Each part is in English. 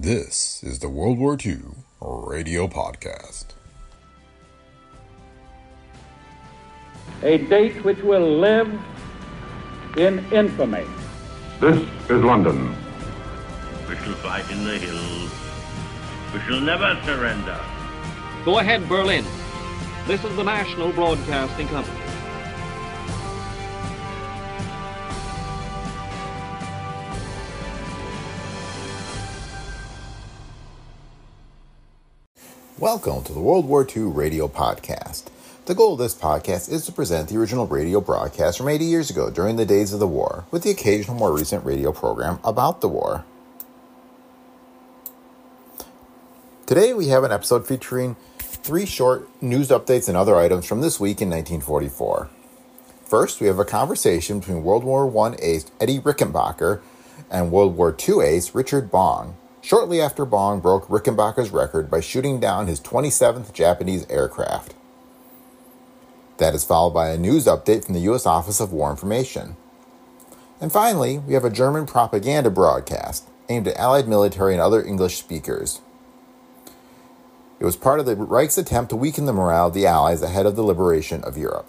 This is the World War II Radio Podcast. A date which will live in infamy. This is London. We shall fight in the hills. We shall never surrender. Go ahead, Berlin. This is the National Broadcasting Company. Welcome to the World War II Radio Podcast. The goal of this podcast is to present the original radio broadcast from 80 years ago during the days of the war, with the occasional more recent radio program about the war. Today we have an episode featuring 3 short news updates and other items from this week in 1944. First, we have a conversation between World War I ace Eddie Rickenbacker and World War II ace Richard Bong, shortly after Bong broke Rickenbacker's record by shooting down his 27th Japanese aircraft. That is followed by a news update from the U.S. Office of War Information. And finally, we have a German propaganda broadcast aimed at Allied military and other English speakers. It was part of the Reich's attempt to weaken the morale of the Allies ahead of the liberation of Europe.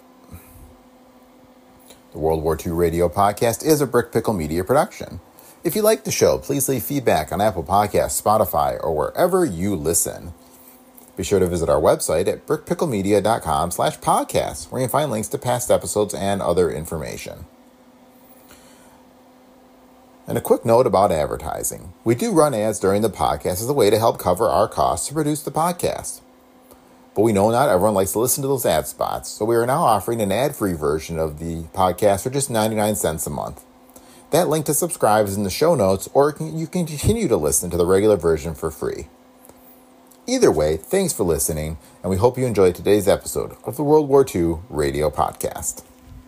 The World War II Radio Podcast is a Brick Pickle Media production. If you like the show, please leave feedback on Apple Podcasts, Spotify, or wherever you listen. Be sure to visit our website at brickpicklemedia.com/podcasts, where you can find links to past episodes and other information. And a quick note about advertising. We do run ads during the podcast as a way to help cover our costs to produce the podcast. But we know not everyone likes to listen to those ad spots, so we are now offering an ad-free version of the podcast for just 99 cents a month. That link to subscribe is in the show notes, or you can continue to listen to the regular version for free. Either way, thanks for listening, and we hope you enjoyed today's episode of the World War II Radio Podcast.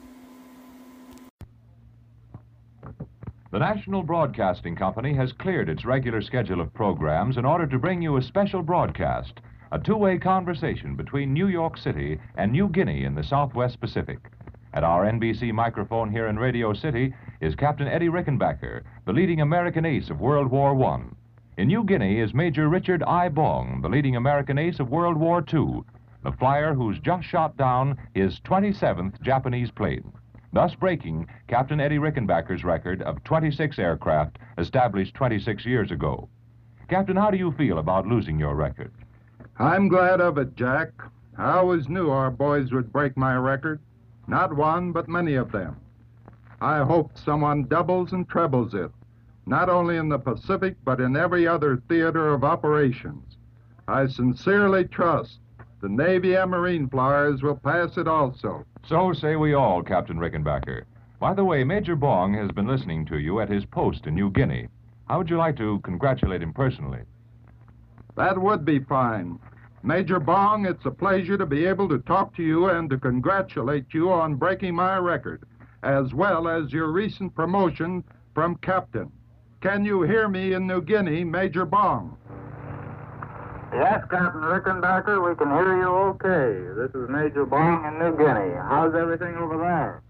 The National Broadcasting Company has cleared its regular schedule of programs in order to bring you a special broadcast, a two-way conversation between New York City and New Guinea in the Southwest Pacific. At our NBC microphone here in Radio City is Captain Eddie Rickenbacker, the leading American ace of World War I. In New Guinea is Major Richard I. Bong, the leading American ace of World War II, the flyer who's just shot down his 27th Japanese plane, thus breaking Captain Eddie Rickenbacker's record of 26 aircraft established 26 years ago. Captain, how do you feel about losing your record? I'm glad of it, Jack. I always knew our boys would break my record. Not one, but many of them. I hope someone doubles and trebles it, not only in the Pacific, but in every other theater of operations. I sincerely trust the Navy and Marine flyers will pass it also. So say we all, Captain Rickenbacker. By the way, Major Bong has been listening to you at his post in New Guinea. How would you like to congratulate him personally? That would be fine. Major Bong, it's a pleasure to be able to talk to you and to congratulate you on breaking my record, as well as your recent promotion from captain. Can you hear me in New Guinea, Major Bong? Yes, Captain Rickenbacker, we can hear you okay. This is Major Bong in New Guinea. How's everything over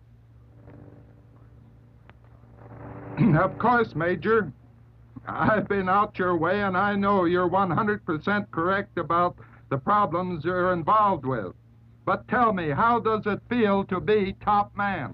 there? Of course, Major. I've been out your way, and I know you're 100% correct about the problems you're involved with. But tell me, how does it feel to be top man?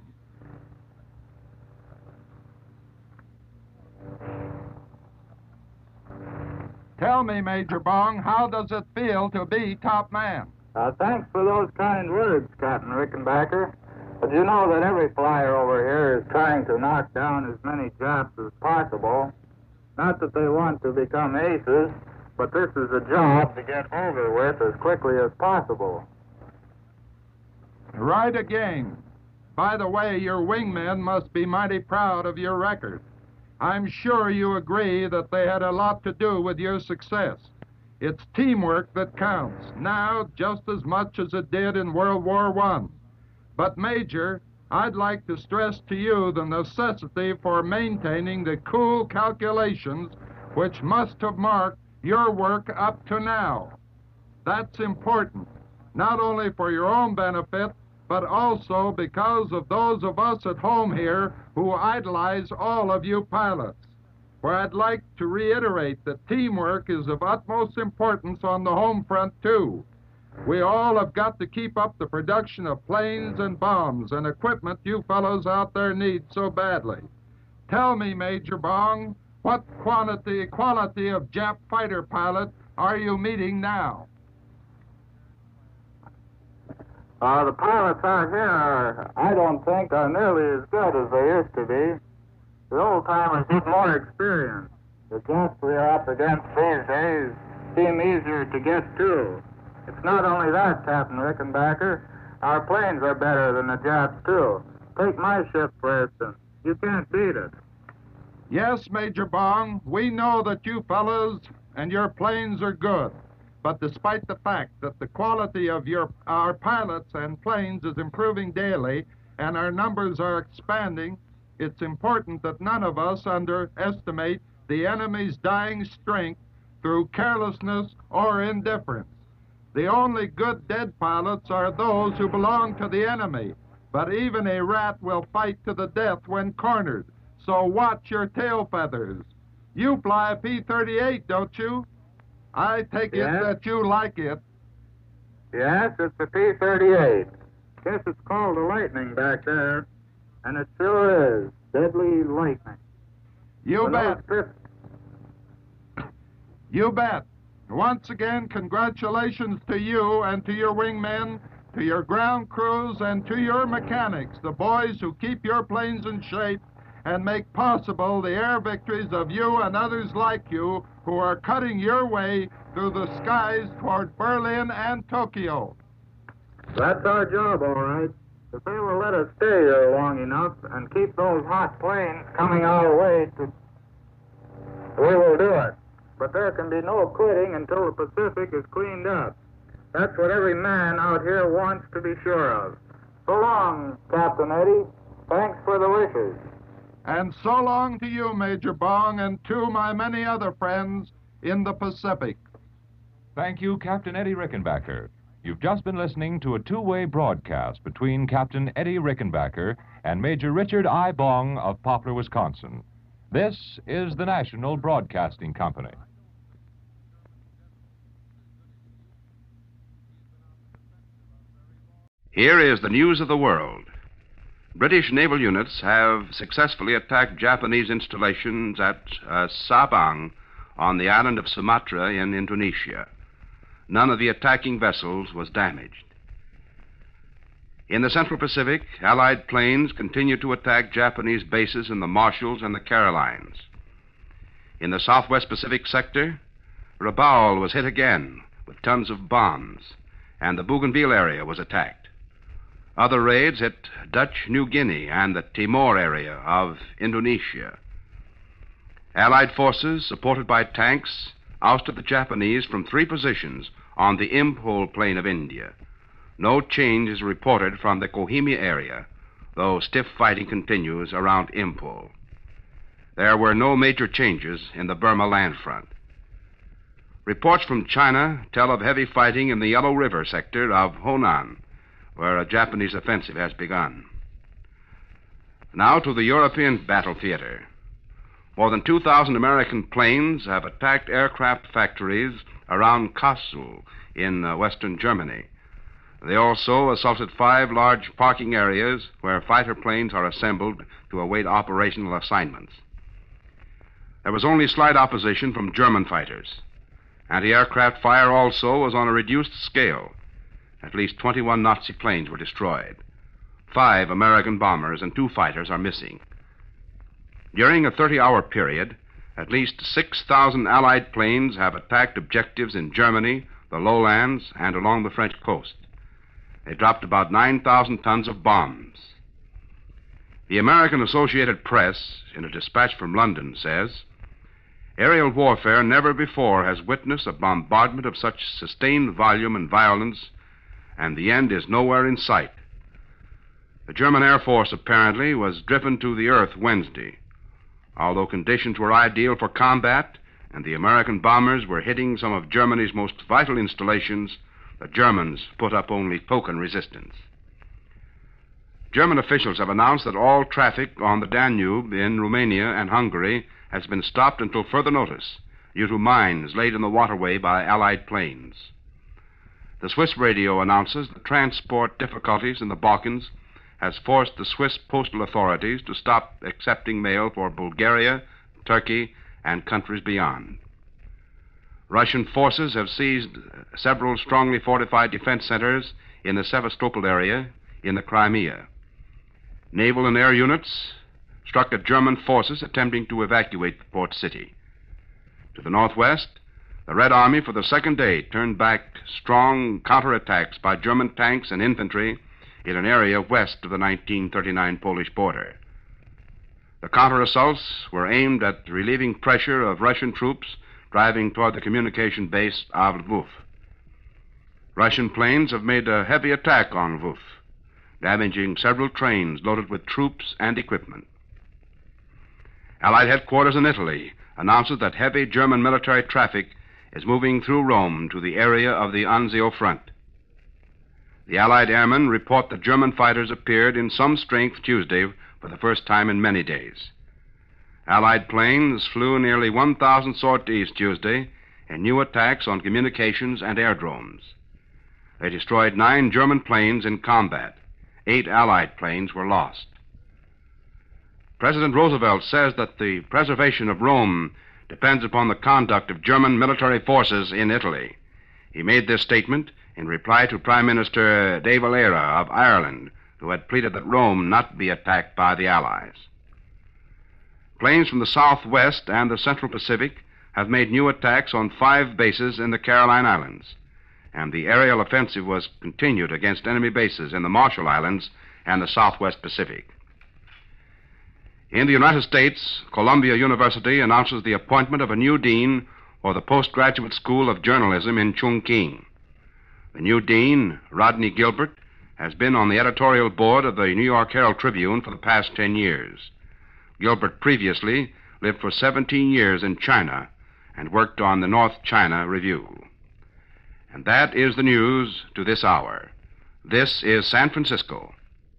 Tell me, Major Bong, how does it feel to be top man? Thanks for those kind words, Captain Rickenbacker. But you know that every flyer over here is trying to knock down as many Japs as possible. Not that they want to become aces, but this is a job to get over with as quickly as possible. Right again. By the way, your wingmen must be mighty proud of your record. I'm sure you agree that they had a lot to do with your success. It's teamwork that counts, now just as much as it did in World War I. But, Major, I'd like to stress to you the necessity for maintaining the cool calculations which must have marked your work up to now. That's important, not only for your own benefit, but also because of those of us at home here who idolize all of you pilots. where I'd like to reiterate that teamwork is of utmost importance on the home front, too. We all have got to keep up the production of planes and bombs and equipment you fellows out there need so badly. Tell me, Major Bong, what quality of Jap fighter pilot are you meeting now? The pilots out here I don't think are nearly as good as they used to be. The old-timers get more experience. The Japs we are up against these days seem easier to get to. It's not only that, Captain Rickenbacker. Our planes are better than the Japs, too. Take my ship, for instance. You can't beat it. Yes, Major Bong, we know that you fellows and your planes are good. But despite the fact that the quality of our pilots and planes is improving daily and our numbers are expanding, it's important that none of us underestimate the enemy's dying strength through carelessness or indifference. The only good dead pilots are those who belong to the enemy, but even a rat will fight to the death when cornered, so watch your tail feathers. You fly a P-38, don't you? I take it that you like it. Yes, it's the P-38. Guess it's called the Lightning back there. And it sure is. Deadly lightning. You bet. You bet. Once again, congratulations to you and to your wingmen, to your ground crews, and to your mechanics, the boys who keep your planes in shape and make possible the air victories of you and others like you who are cutting your way through the skies toward Berlin and Tokyo. That's our job, all right. If they will let us stay here long enough and keep those hot planes coming our way, we will do it. But there can be no quitting until the Pacific is cleaned up. That's what every man out here wants to be sure of. So long, Captain Eddie. Thanks for the wishes. And so long to you, Major Bong, and to my many other friends in the Pacific. Thank you, Captain Eddie Rickenbacker. You've just been listening to a two-way broadcast between Captain Eddie Rickenbacker and Major Richard I. Bong of Poplar, Wisconsin. This is the National Broadcasting Company. Here is the news of the world. British naval units have successfully attacked Japanese installations at Sabang on the island of Sumatra in Indonesia. None of the attacking vessels was damaged. In the Central Pacific, Allied planes continue to attack Japanese bases in the Marshalls and the Carolines. In the Southwest Pacific sector, Rabaul was hit again with tons of bombs, and the Bougainville area was attacked. Other raids hit Dutch New Guinea and the Timor area of Indonesia. Allied forces, supported by tanks, ousted the Japanese from 3 positions on the Impol plain of India. No change is reported from the Kohima area, though stiff fighting continues around Impol. There were no major changes in the Burma land front. Reports from China tell of heavy fighting in the Yellow River sector of Honan, where a Japanese offensive has begun. Now to the European battle theater. More than 2,000 American planes have attacked aircraft factories around Kassel in western Germany. They also assaulted 5 large parking areas where fighter planes are assembled to await operational assignments. There was only slight opposition from German fighters. Anti-aircraft fire also was on a reduced scale. At least 21 Nazi planes were destroyed. 5 American bombers and 2 fighters are missing. During a 30-hour period, at least 6,000 Allied planes have attacked objectives in Germany, the lowlands, and along the French coast. They dropped about 9,000 tons of bombs. The American Associated Press, in a dispatch from London, says, "Aerial warfare never before has witnessed a bombardment of such sustained volume and violence, and the end is nowhere in sight." The German Air Force apparently was driven to the earth Wednesday. Although conditions were ideal for combat and the American bombers were hitting some of Germany's most vital installations, the Germans put up only token resistance. German officials have announced that all traffic on the Danube in Romania and Hungary has been stopped until further notice due to mines laid in the waterway by Allied planes. The Swiss radio announces that transport difficulties in the Balkans has forced the Swiss postal authorities to stop accepting mail for Bulgaria, Turkey, and countries beyond. Russian forces have seized several strongly fortified defense centers in the Sevastopol area in the Crimea. Naval and air units struck at German forces attempting to evacuate the port city. To the northwest, the Red Army for the second day turned back strong counterattacks by German tanks and infantry in an area west of the 1939 Polish border. The counter-assaults were aimed at relieving pressure of Russian troops driving toward the communication base of Lvov. Russian planes have made a heavy attack on Lvov, damaging several trains loaded with troops and equipment. Allied headquarters in Italy announces that heavy German military traffic is moving through Rome to the area of the Anzio front. The Allied airmen report that German fighters appeared in some strength Tuesday for the first time in many days. Allied planes flew nearly 1,000 sorties Tuesday in new attacks on communications and aerodromes. They destroyed 9 German planes in combat. 8 Allied planes were lost. President Roosevelt says that the preservation of Rome depends upon the conduct of German military forces in Italy. He made this statement in reply to Prime Minister De Valera of Ireland, who had pleaded that Rome not be attacked by the Allies. Planes from the Southwest and the Central Pacific have made new attacks on 5 bases in the Caroline Islands, and the aerial offensive was continued against enemy bases in the Marshall Islands and the Southwest Pacific. In the United States, Columbia University announces the appointment of a new dean for the Postgraduate School of Journalism in Chungking. The new dean, Rodney Gilbert, has been on the editorial board of the New York Herald Tribune for the past 10 years. Gilbert previously lived for 17 years in China and worked on the North China Review. And that is the news to this hour. This is San Francisco.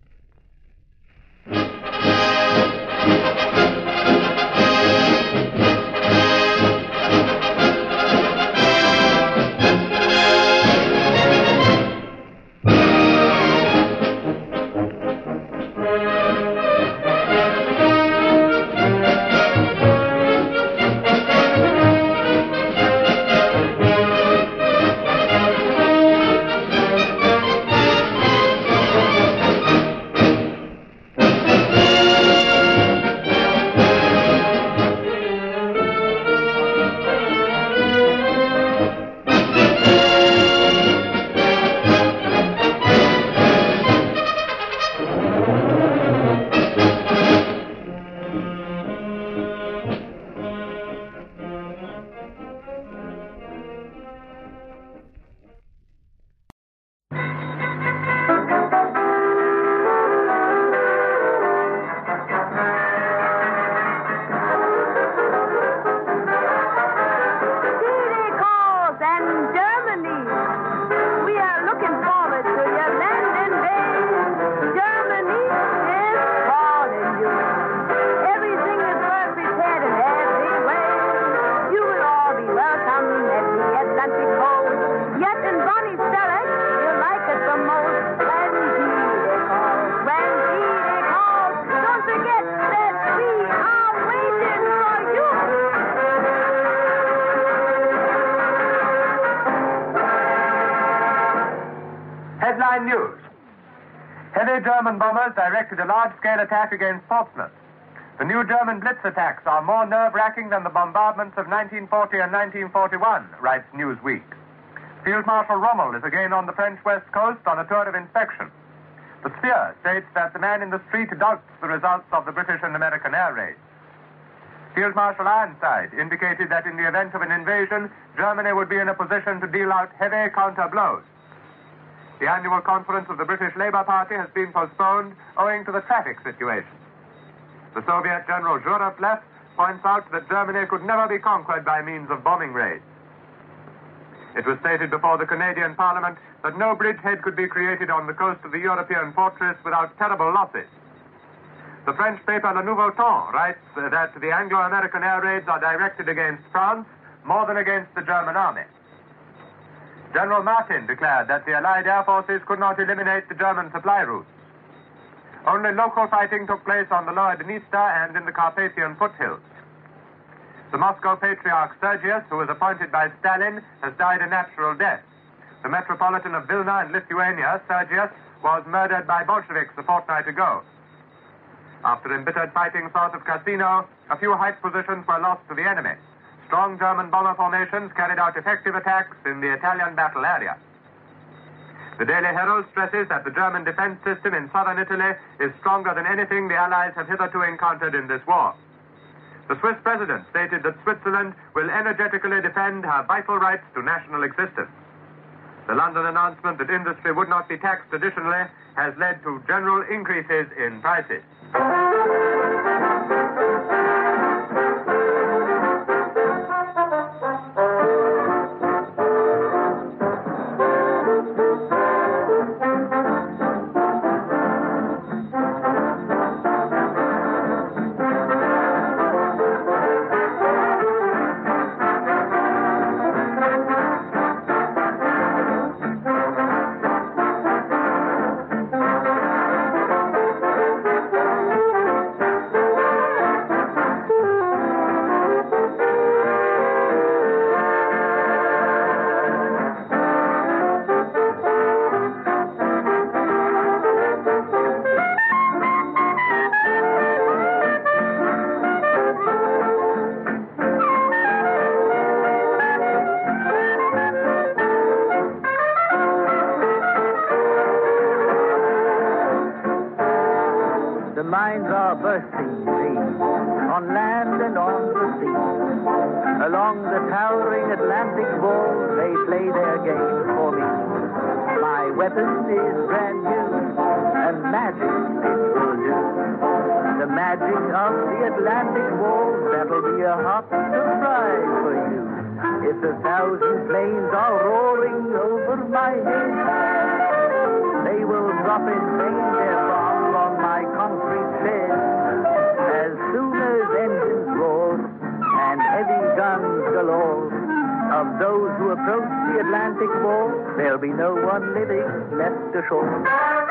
Headline news. Heavy German bombers directed a large-scale attack against Portsmouth. The new German Blitz attacks are more nerve-wracking than the bombardments of 1940 and 1941, writes Newsweek. Field Marshal Rommel is again on the French West Coast on a tour of inspection. The Sphere states that the man in the street doubts the results of the British and American air raids. Field Marshal Ironside indicated that in the event of an invasion, Germany would be in a position to deal out heavy counter blows. The annual conference of the British Labour Party has been postponed owing to the traffic situation. The Soviet General Zhurov points out that Germany could never be conquered by means of bombing raids. It was stated before the Canadian Parliament that no bridgehead could be created on the coast of the European fortress without terrible losses. The French paper Le Nouveau Temps writes that the Anglo-American air raids are directed against France more than against the German army. General Martin declared that the Allied air forces could not eliminate the German supply routes. Only local fighting took place on the lower Dniester and in the Carpathian foothills. The Moscow Patriarch Sergius, who was appointed by Stalin, has died a natural death. The Metropolitan of Vilna in Lithuania, Sergius, was murdered by Bolsheviks a fortnight ago. After embittered fighting south of Cassino, a few height positions were lost to the enemy. Strong German bomber formations carried out effective attacks in the Italian battle area. The Daily Herald stresses that the German defense system in southern Italy is stronger than anything the Allies have hitherto encountered in this war. The Swiss president stated that Switzerland will energetically defend her vital rights to national existence. The London announcement that industry would not be taxed additionally has led to general increases in prices. Mines are bursting these, on land and on the sea. Along the towering Atlantic wall, they play their game for me. My weapon is brand new, and magic it will do. The magic of the Atlantic wall, that'll be a hot surprise for you. If 1,000 planes are roaring over my head, they will drop in vain their bombs on my concrete shed. As soon as engines roar and heavy guns galore, of those who approach the Atlantic wall, there'll be no one living left ashore.